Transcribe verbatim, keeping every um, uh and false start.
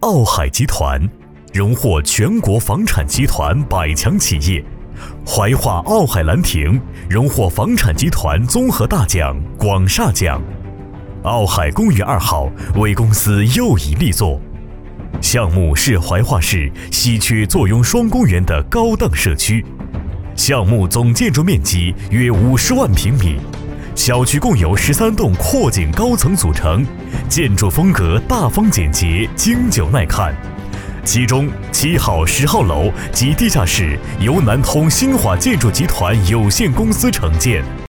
奥海集团荣获全国房产集团百强企业，怀化奥海兰亭荣获房产集团综合大奖、广厦奖。奥海公园二号为公司又一力作。项目是怀化市稀缺坐拥双公园的高档社区，项目总建筑面积约五十万平米，小区共有十三栋阔景高层组成，建筑风格大方简洁、经久耐看。其中七号、十号楼及地下室由南通新华建筑集团有限公司承建。